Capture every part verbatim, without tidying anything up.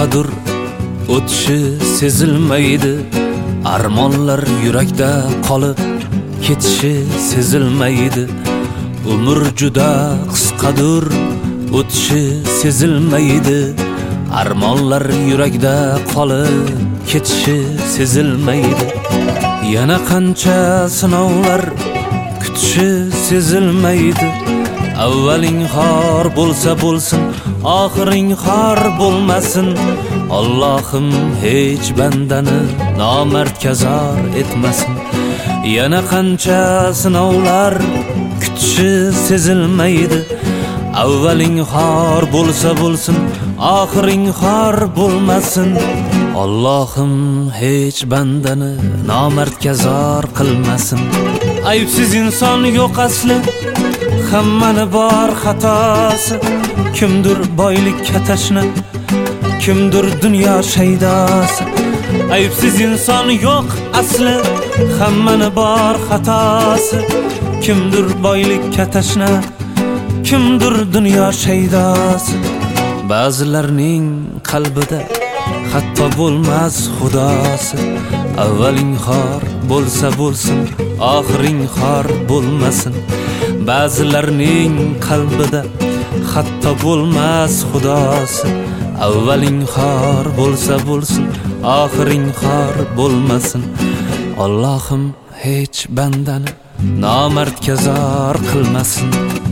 qisqadur, o'tishi sezilmaydi. Armonlar yurakda qolib ketishi sezilmaydi. Umr juda qisqadur, o'tishi sezilmaydi. Armonlar yurakda qolib ketishi sezilmaydi. Yana qancha sinovlar kutishi sezilmaydi. Avvaling xor bo'lsa bo'lsin, oxiring xor bo'lmasin. Allohim hech bandani nomardga zor etmasin. Yana qancha sinovlar kutishi sezilmaydi. Avvaling xor bo'lsa bo'lsin, oxiring xor bo'lmasin. Allohim hech bandani nomardga zor qilmasin. Aybsiz inson yo'q asli, hammani bor xatosi. Kimdir boylikka tashna, kimdir dunyo shaydosi. Aybsiz inson yo'q asli, hammani bor xatosi. Kimdir boylikka tashna, kimdir dunyo shaydosi. Ba'zilarning qalbida hatto bo'lmas xudosi. Avvaling xor bo'lsa bo'lsin, oxiring xor bo'lmasin. Ba'zilarning qalbida hatto bo'lmas xudosi. Avvaling xor bo'lsa bo'lsin, oxiring xor bo'lmasin. Allohim hech bandani nomardga zor qilmasin.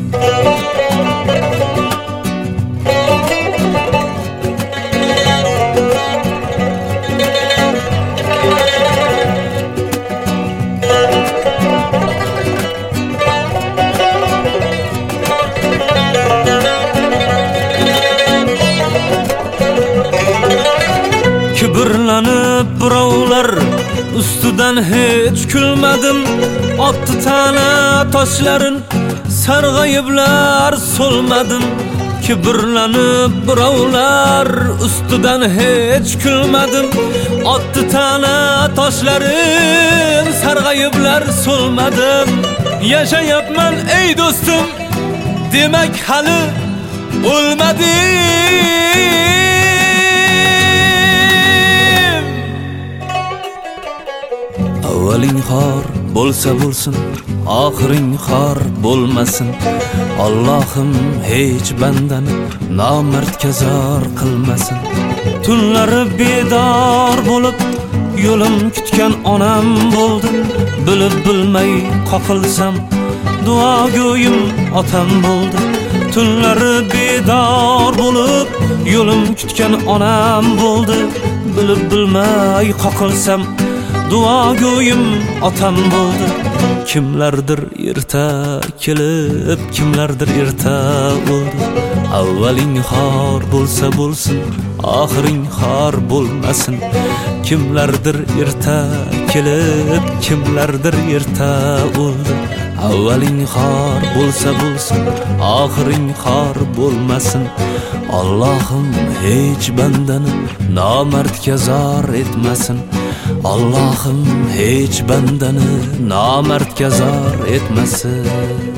Kibrlanib birovlar ustidan hech kulmadim. Otdi tana toshlarin sarg'ayiblar so'lmadim. Kibrlanib birovlar ustidan hech kulmadim. Otdi tana toshlarin sarg'ayiblar so'lmadim. Yashayapman ey do'stim, demak hali o'lmadim. Avvaling xor bo'lsa bo'lsin, oxiring xor bo'lmasin. Allohim hech bandani nomardga zor qilmasin. Tunlari bedor bo'lib yo'lim kutgan onam bo'ldi. Bilib bilmay qoqilsam duogo'yim otam bo'ldi. Tunlari bedor bo'lib yo'lim kutgan onam bo'ldi. Bilib bilmay qoqilsam duogo'yim otam bo'ldi. Kimlardir erta kelib, kimlardir erta o'ldi. Avvaling xor bo'lsa bo'lsin, oxiring xor bo'lmasin. Kimlardir erta kelib, kimlardir erta o'ldi. Avvaling xor bo'lsa bo'lsin, oxiring xor bo'lmasin. Allohim hech bandani nomardga zor etmasin. Allohim hech bandani nomardga zor etmasin.